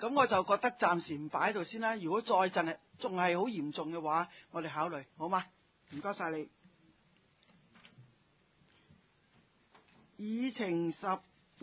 咁我就覺得暫時唔擺喺度先啦。如果再仲係好嚴重嘅話，我哋考慮，好嗎？唔該晒你。議程12，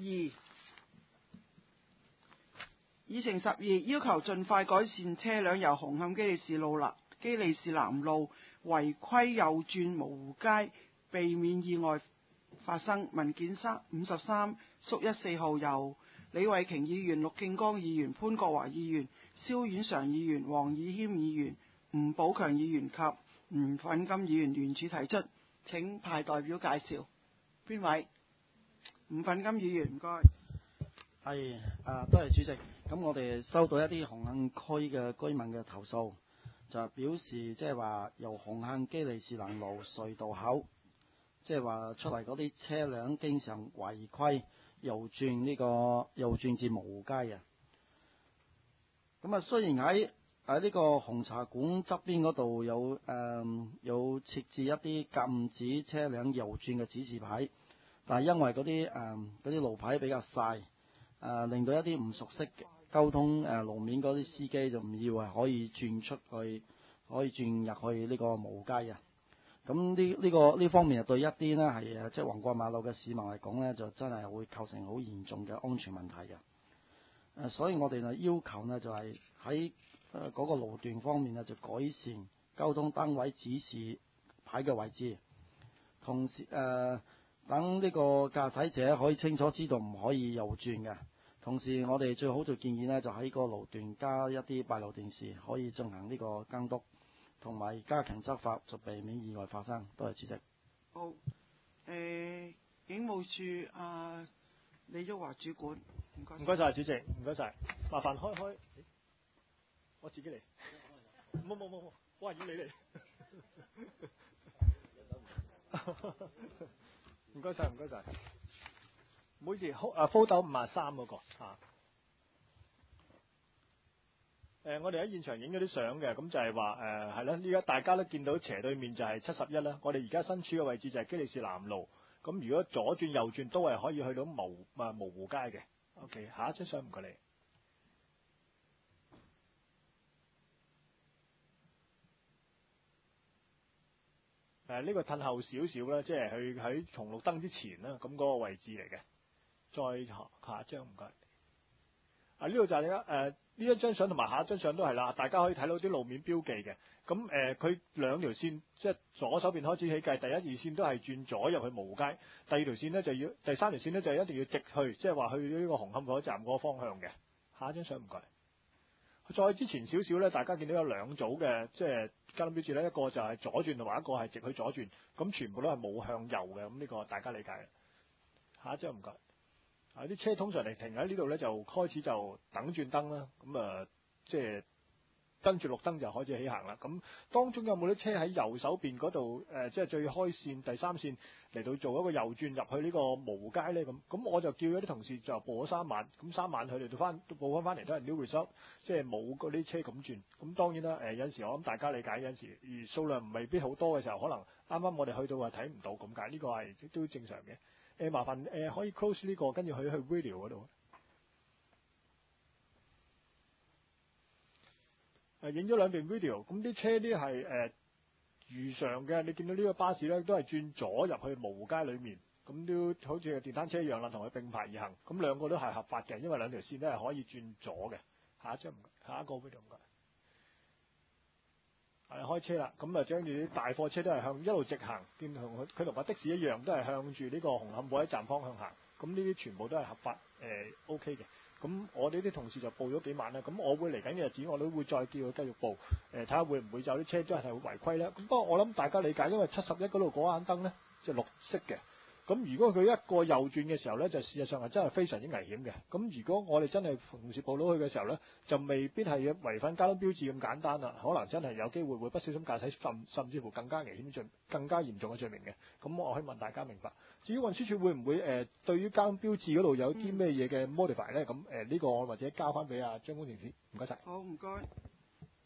要求盡快改善車輛由紅磡基利士南路違規右轉蕪湖街，避免意外發生。文件53屬1 4號由李慧瓊議員、陸敬剛議員、潘國華議員、蕭婉常議員、黃以謙議員、吳寶強議員及吳粉金議員聯署提出。請派代表介紹。邊位？吳粉金議員，唔該。 係多謝主席。咁我哋收到一啲紅磡區嘅居民嘅投訴，就表示即係話由紅磡基利士南路隧道口，即係話出嚟嗰啲車輛經常違規右轉至蕪湖街嘅。咁啊，雖然喺呢個紅茶館側邊嗰度有設置一啲禁止車輛右轉嘅指示牌，但係因為嗰啲路牌比較細，令到一啲唔熟悉交通路面嗰啲司機就唔以為可以轉入去呢個蕪湖街嘅。咁呢方面對一啲呢係即係橫過馬路嘅市民嚟講呢，就真係會構成好嚴重嘅安全問題嘅。所以我哋就要求呢，就係喺嗰個路段方面呢，就改善交通燈位指示牌嘅位置，同時等呢個駕駛者可以清楚知道唔可以右轉嘅。同時我哋最好就建議呢，就喺個路段加一啲閉路電視，可以進行呢個監督，同埋加強執法，就避免意外發生。多謝主席。 好，警務處李旭華主管，唔該。 唔該晒主席，唔該晒。麻煩開，我自己嚟。冇，我係要你嚟。唔該晒。唔好意思，photo 53嗰個我哋喺現場影咗啲相嘅，咁就係話係啦，依家大家都見到斜對面就係71啦。我哋而家身處嘅位置就係基利士南路，咁如果左轉右轉都係可以去到蕪湖街嘅。OK， 下一張相唔該你。呢個褪後少少啦，即係佢喺紅綠燈之前啦，咁嗰個位置嚟嘅。再下一張唔該。呢度就係呢一張相同埋下一張相都係啦，大家可以睇到啲路面標記嘅。咁佢兩條線，即係左手邊開始起計，第一二線都係轉左入去蕪湖街，第二條線呢第三條線呢就一定要直去，即係話去呢個紅磡火車站嗰個方向嘅。下一張相唔該。再之前少少呢，大家見到有兩組嘅，即係交通標誌呢，一個就係左轉同埋一個係直去左轉，咁全部都係冇向右嘅，咁呢個大家理解嘅。下一張唔該。啲車通常嚟停喺呢度呢，就開始就等轉燈啦，咁即係跟住綠燈就開始起行啦。咁當中有冇啲車喺右手邊嗰度即係最開線第三線嚟到做一個右轉入去呢個蕪湖街呢？咁我就叫咗啲同事就報咗3晚，咁3晚佢哋都報翻嚟都係 new result， 即係冇嗰啲車咁轉。咁當然啦，有陣時我諗大家理解，有陣時而數量唔未必好多嘅時候，可能啱啱我哋去到睇唔到咁解，呢個係都正常嘅。麻煩可以 close 呢個，跟住去 video 嗰度。影咗兩段 video， 咁啲車啲係如常嘅。你見到呢個巴士咧，都係轉左入去蕪湖街裏面，咁都好似電單車一樣啦，同佢並排而行。咁兩個都係合法嘅，因為兩條線都係可以轉左嘅。下一個 video 唔該。開車啦，咁將住啲大貨車都係向一路直行，佢同架的士一樣，都係向住呢個紅磡火車站方向行。咁呢啲全部都係合法OK 嘅。咁我哋啲同事就報咗幾晚啦。咁我會嚟緊嘅日子，我都會再叫佢繼續報，睇下會唔會有啲車真係會違規咧。咁不過我諗大家理解，因為71嗰度嗰盞燈咧就綠色嘅。咁如果佢一個右轉嘅時候咧，就事實上係真係非常之危險嘅。咁如果我哋真係同時報到佢嘅時候咧，就未必係違反交通標誌咁簡單啦，可能真係有機會不小心駕駛，甚至乎更加危險更加嚴重嘅罪名嘅。咁我希望大家明白。至於運輸署會唔會對於交通標誌嗰度有啲咩嘢嘅 modify 咧？咁呢個我或者交翻俾阿張工程師，唔該晒。 好，唔該。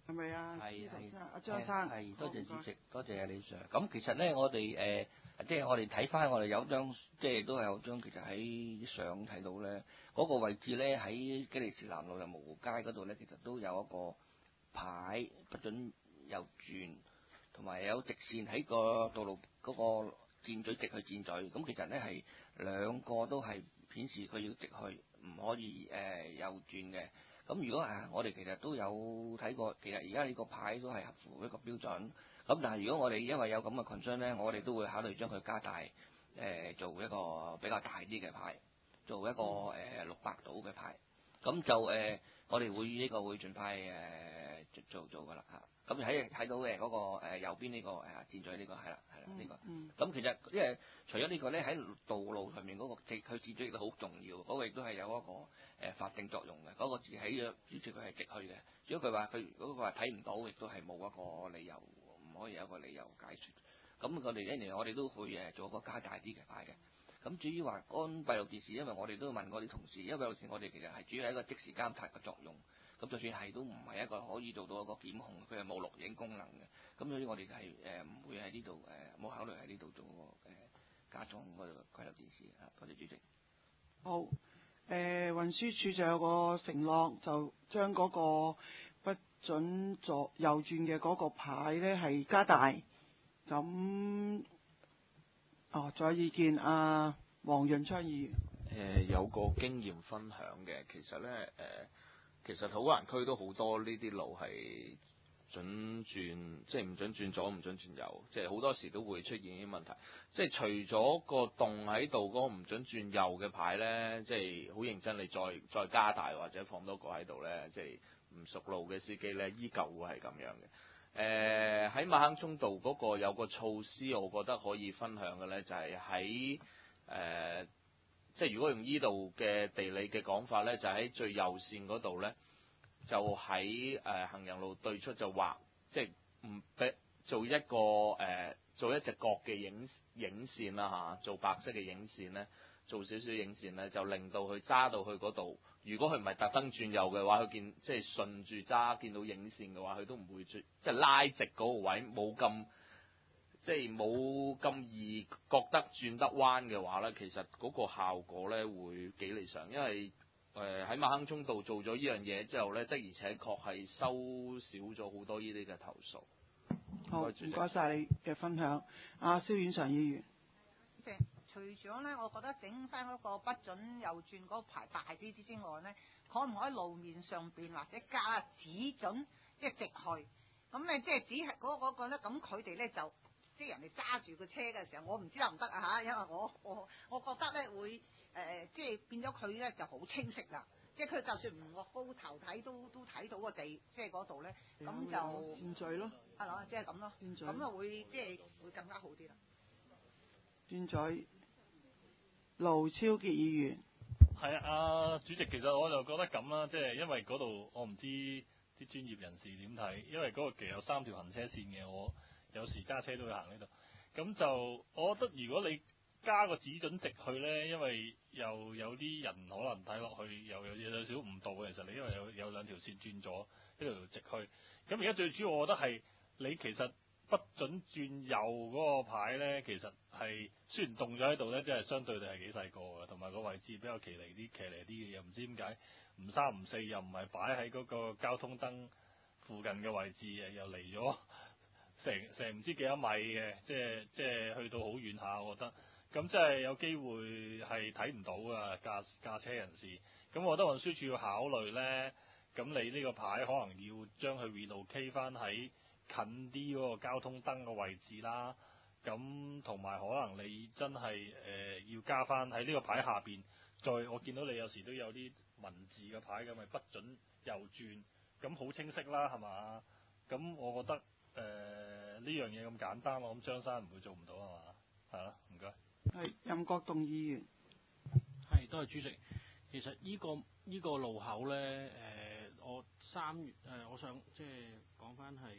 係咪啊？ 係司徒生阿張生， 係多謝好主席，多謝李 Sir。咁其實咧，我哋即係我哋睇翻，我哋有張即係都係有張，其實喺相睇到咧，嗰個位置咧喺基利士南路又蕪湖街嗰度咧，其實都有一個牌不准右轉，同埋有直線喺個道路嗰個箭嘴直去箭嘴。咁其實咧係兩個都係顯示佢要直去，唔可以右轉嘅。咁如果我哋其實都有睇過，其實而家呢個牌都係合乎一個標準。咁但係如果我哋因為有咁嘅 concern 咧，我哋都會考慮將佢加大，做一個比較大啲嘅牌，做一個600度嘅牌。咁就我哋會呢個會盡快做㗎啦嚇。咁睇到嘅嗰個右邊呢個箭嘴呢個係啦呢個。咁其實因為除咗呢個咧，喺道路上面嗰個佢箭嘴亦都好重要，嗰個亦都係有一個法定作用嘅。嗰個字喺咗，主要佢係直去嘅。如果佢話佢如果佢話睇唔到，亦都係冇一個理由，唔可以有一個理由解説。咁我哋一年我哋都會做一個加大啲嘅牌嘅。咁至於話安閉路電視，因為我哋都問過啲同事，因為閉路電視我哋其實係主要係一個即時監察嘅作用。咁就算係都唔係一個可以做到一個檢控，佢係冇錄影功能嘅。咁所以我哋係唔會喺呢度冇考慮喺呢度做個加裝嗰個閉路電視啊。多謝主席。 好，運輸署就有個承諾，就將嗰個不准右轉嘅嗰個牌咧係加大。咁仲有意見啊？黃潤昌議員。 有個經驗分享嘅，其實咧其實土蘭區都好多呢啲路係準轉，即係唔準轉左，唔準轉右，即係好多時都會出現啲問題。即係除咗個洞喺度嗰個唔準轉右嘅牌咧，即係好認真，你再加大或者放多個喺度咧，即係唔熟路嘅司機咧，依舊會係咁樣嘅。喺馬坑涌道嗰個有個措施，我覺得可以分享嘅咧，就係喺即係如果用依度嘅地理嘅講法咧，就喺最右線嗰度咧，就喺行人路對出就畫，即係唔俾做一個做一隻角嘅影線啦嚇，做白色嘅影線咧，做少少影線咧，就令到佢揸到去嗰度。如果佢唔係特登轉右嘅話，佢見即係順住揸，見到影線嘅話，佢都唔會即係拉直嗰個位，冇咁。即係冇咁易覺得轉得彎嘅話咧，其實嗰個效果咧會幾理想，因為喺馬坑涌道做咗呢樣嘢之後咧，的而且確係收少咗好多呢啲嘅投訴。 好，唔該晒你嘅分享。阿蕭婉常議員。 除咗咧，我覺得整翻嗰個不准右轉嗰排大啲之外咧，可唔可以路面上邊或者加只準即係直去？咁咧即係只係嗰個咧，咁佢哋咧就。即係人哋揸住個車嘅時候，我唔知得唔得啊嚇，因為我覺得咧會即係變咗佢咧就好清晰啦。即係佢就算唔落高頭睇都睇到個地，即係嗰度咧，咁就箭嘴咯， 係咯，即係咁咯，咁啊會即係會更加好啲啦。 箭嘴，盧超傑議員。 係啊，主席，其實我就覺得咁啦，即係因為嗰度我唔知啲專業人士點睇，因為嗰個其實有3條行車線嘅我。有時揸車都會行呢度，咁就我覺得如果你加個只準直去呢，因為又有啲人可能睇落去又有少少誤導嘅，其實你因為有2條線轉咗一條直去，咁而家最主要我覺得係你其實不準轉右嗰個牌呢，其實係雖然動咗喺度呢，即係相對地係幾細個嘅，同埋個位置比較騎呢啲嘅嘢，又唔知點解唔3唔4又唔係擺喺嗰個交通燈附近嘅位置，又離咗。成唔知幾多米嘅，即係去到好遠下，我覺得咁即係有機會係睇唔到噶駕車人士。咁我覺得運輸署要考慮呢，咁你呢個牌可能要將佢 relocate 翻喺近啲嗰個交通燈嘅位置啦。咁同埋可能你真係要加翻喺呢個牌下邊，我見到你有時都有啲文字嘅牌咁，咪不准右轉，咁好清晰啦，係嘛？咁我覺得。呢樣嘢咁簡單，我諗張生唔會做唔到係嘛？係啦，唔該。 係任國棟議員。 係，多謝主席。其實呢個路口咧，我3月我想即係講翻係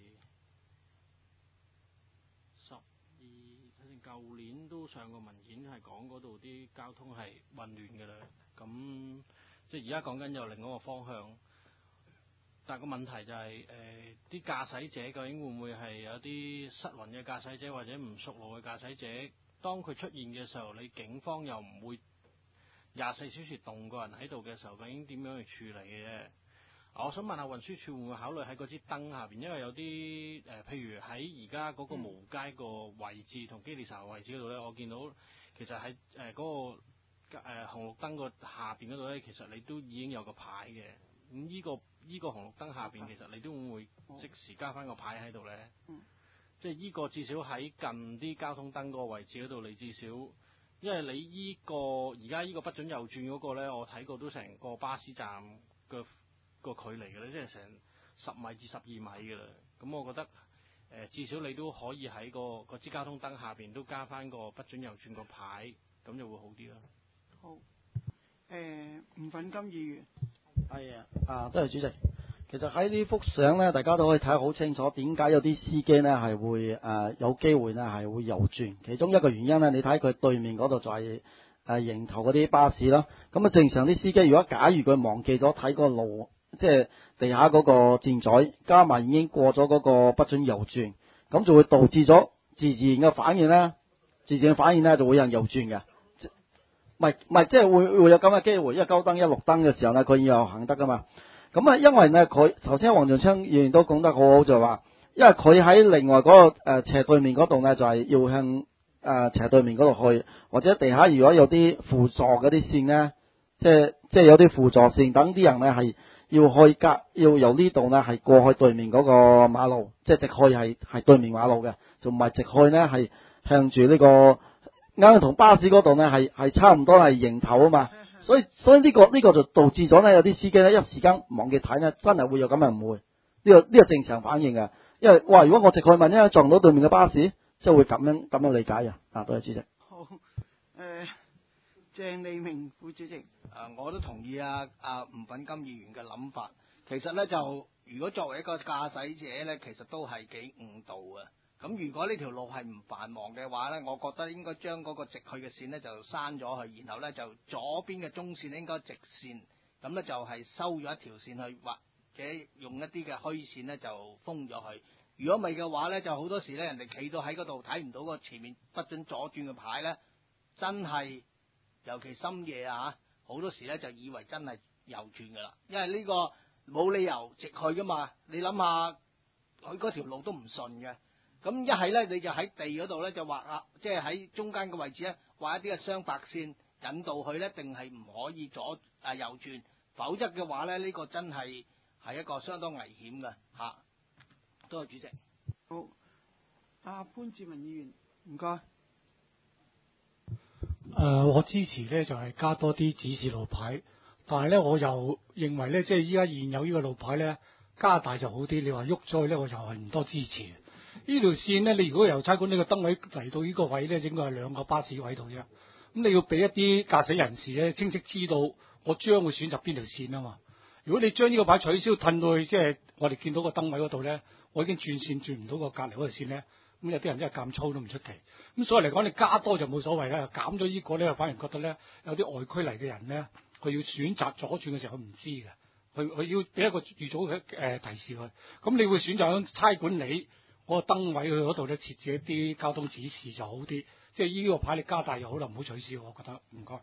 12，睇先，舊年都上過文件係講嗰度啲交通係混亂嘅啦。咁即係而家講緊有另一個方向。 但係個問題就係啲駕駛者究竟會唔會係有啲失魂嘅駕駛者或者唔熟路嘅駕駛者？當佢出現嘅時候，你警方又唔會24小時動個人喺度嘅時候，究竟點樣去處理嘅啫？我想問下運輸署會唔會考慮喺嗰支燈下邊，因為有啲譬如喺而家嗰個蕪街個位置同基利沙位置嗰度咧，我見到其實喺嗰個紅綠燈個下邊嗰度咧，其實你都已經有個牌嘅。咁呢個紅綠燈下邊，其實你都會唔會即時加翻個牌喺度咧？即係呢個至少喺近啲交通燈嗰個位置嗰度，你至少，因為你而家呢個不准右轉嗰個咧，我睇過都成個巴士站個距離嘅咧，即係成10米至12米嘅啦。咁我覺得至少你都可以喺個支交通燈下邊都加翻個不准右轉個牌，咁就會好啲啦。 好，吳粉金議員。 係多謝主席。其實喺呢幅相咧，大家都可以睇好清楚，點解有啲司機呢係會有機會呢係會右轉。其中一個原因呢，你睇佢對面嗰度就係迎頭嗰啲巴士啦。咁正常啲司機如果假如佢忘記咗睇個路，即係地下嗰個箭載，加埋已經過咗嗰個不准右轉，咁就會導致咗自然嘅反應呢，就會有人右轉嘅。唔係，即係會有咁嘅機會，因為交燈一綠燈嘅時候呢，佢又行得噶嘛。咁因為呢，佢頭先黃仲昌議員都講得好好，就話，因為佢喺另外嗰個斜對面嗰度呢，就係要向斜對面嗰度去，或者地下如果有啲輔助嗰啲線呢，即係有啲輔助線，等啲人呢係要由呢度呢係過去對面嗰個馬路，即係直去係對面馬路嘅，就唔係直去呢係向住呢個啱同巴士嗰度呢係差唔多係迎頭啊嘛。所以呢個就導致咗呢，有啲司機呢一時間忘記睇呢，真係會有咁嘅誤會。呢個正常反應嘅，因為如果我直去問，因為撞到對面嘅巴士，即係會咁樣理解嘅。多謝主席。 好，鄭利明副主席。 我都同意吳粉金議員嘅諗法。其實呢，就如果作為一個駕駛者呢，其實都係幾誤導嘅。咁如果呢條路係唔繁忙嘅話呢，我覺得應該將嗰個直去嘅線呢就刪咗去，然後呢就左邊嘅中線應該直線，咁呢就係收咗一條線去，或者用一啲嘅虛線呢就封咗佢。如果唔係嘅話呢，就好多時呢人哋企到喺嗰度睇唔到個前面不准左轉嘅牌呢，真係尤其深夜好多時呢就以為真係右轉噶啦，因為呢個冇理由直去噶嘛。你諗下，佢嗰條路都唔順嘅。咁一係咧，你就喺地嗰度咧就畫即係喺中間嘅位置咧畫一啲嘅雙白線引導佢咧，定係唔可以右轉，否則嘅話咧呢個真係一個相當危險嘅嚇。多謝主席。 好，潘志文議員，唔該。 我支持咧就係加多啲指示路牌，但係咧我又認為咧即係依家現有呢個路牌咧加大就好啲。你話喐咗去咧，我就係唔多支持。呢條線呢，你如果由差館呢個燈位嚟到呢個位呢，應該係2個巴士位度啫。咁你要俾一啲駕駛人士咧清晰知道我將會選擇邊條線啊嘛。如果你將呢個牌取消，褪到去即係我哋見到個燈位嗰度呢，我已經轉線轉唔到個隔離嗰條線呢。咁有啲人真係咁粗都唔出奇。咁所以嚟講，你加多就冇所謂啦，減咗呢個呢，反而覺得呢，有啲外區嚟嘅人呢，佢要選擇左轉嘅時候佢唔知嘅，佢要俾一個預早嘅提示佢。咁你會選擇響差館理嗰個燈位去嗰度咧設置一啲交通指示就好啲，即係呢個牌你加大又好啦，唔好取消，我覺得唔該。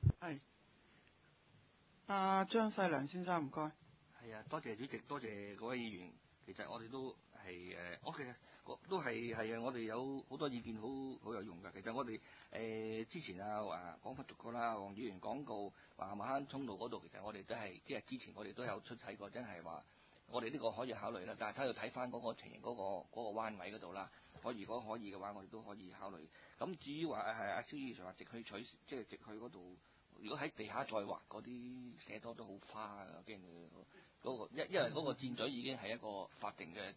係。張世良先生唔該。 係多謝主席，多謝各位議員。其實我哋都係我其實都係我哋有好多意見好有用㗎。其實我哋之前講翻逐個啦，黃議員講到話馬坑涌道嗰度，其實我哋都係即係之前我哋都有出睇過，真係話。我哋呢個可以考慮啦，但係睇翻嗰個情形嗰個彎位嗰度啦。如果可以嘅話，我哋都可以考慮。咁至於話阿蕭議員話直去即係直去嗰度，如果喺地下再畫嗰啲寫多都好花㗎，驚佢嗰個因為嗰個箭嘴已經係一個法定嘅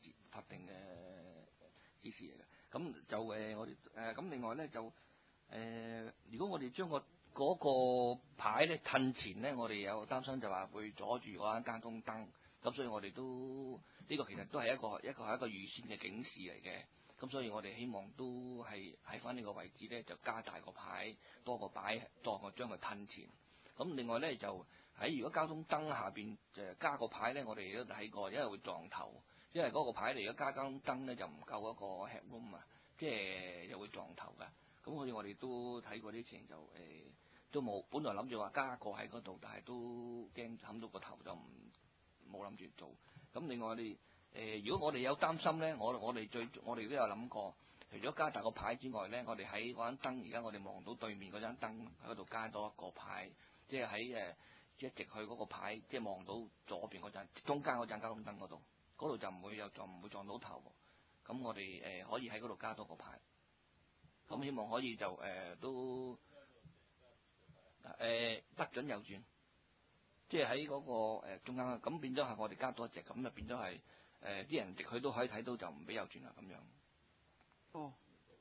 指示嚟嘅。咁就我哋咁另外咧就如果我哋將嗰個牌咧褪前咧，我哋有擔心就話會阻住嗰間交通燈。咁所以我哋都呢個其實都係一個預先嘅警示嚟嘅。咁所以我哋希望都係喺翻呢個位置咧，就加大個牌，多個擺，當我將佢褪前。咁另外咧就喺如果交通燈下邊加個牌咧，我哋都睇過，因為會撞頭，因為嗰個牌嚟如果加交通燈咧就唔夠嗰個 headroom 啊，即係又會撞頭㗎。咁好似我哋都睇過啲情就都冇，本來諗住話加個喺嗰度，但係都驚冚到個頭就冇諗住做。咁另外我哋如果我哋有擔心咧，我哋都有諗過，除咗加大個牌之外咧，我哋喺嗰盞燈，而家我哋望到對面嗰盞燈喺嗰度加多一個牌，即係喺一直去嗰個牌，即係望到左邊嗰盞，中間嗰盞交通燈嗰度就唔會撞到頭。咁我哋可以喺嗰度加多個牌。咁希望可以就都不准右轉，即係喺嗰個中間，咁變咗係我哋加多一隻，咁就變咗係啲人直去都可以睇到，就唔俾右轉啦咁樣。 哦，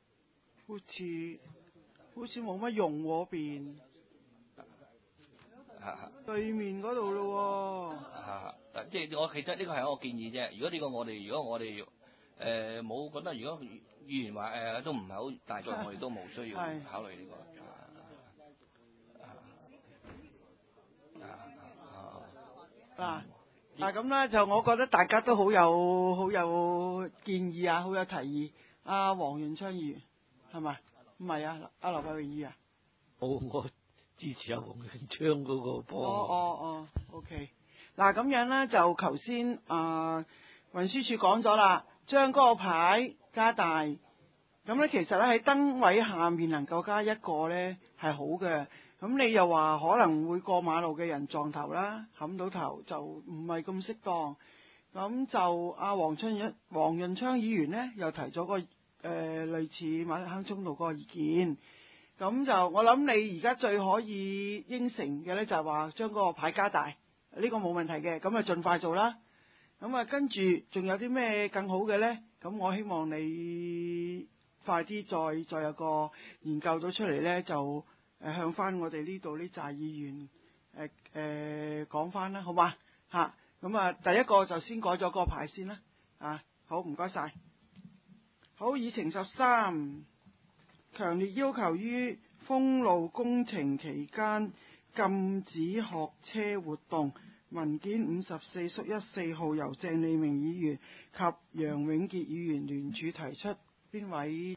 好似冇乜用喎邊，對面嗰度咯喎。 即係我其實呢個係一個建議啫。如果我哋冇覺得，如果議員話都唔係好大作用，我哋都冇需要考慮呢個。 嗱咁咧就我覺得大家都好有建議啊，好有提議。阿黃元昌議員係咪？唔係啊，阿劉慧榮議員。 我支持阿黃元昌嗰個波。 OK。嗱咁樣咧就頭先運輸署講咗啦，將嗰個牌加大。咁咧其實咧喺燈位下面能夠加一個咧係好嘅。咁你又話可能會過馬路嘅人撞頭啦，冚到頭就唔係咁適當。咁就阿黃潤昌議員呢，又提咗個類似馬坑涌道嗰個意見。咁就我諗你而家最可以應承嘅呢，就係話將嗰個牌加大，呢個冇問題嘅。咁啊盡快做啦。咁啊跟住仲有啲咩更好嘅呢？咁我希望你快啲再有個研究到出嚟呢，就向翻我哋呢度呢紮議員講翻啦，好嘛嚇？咁第一個就先改咗個牌先啦，好唔該晒。好，議程13，強烈要求於封路工程期間禁止學車活動。文件54/1 號由鄭利明議員及楊永傑議員聯署提出，邊位？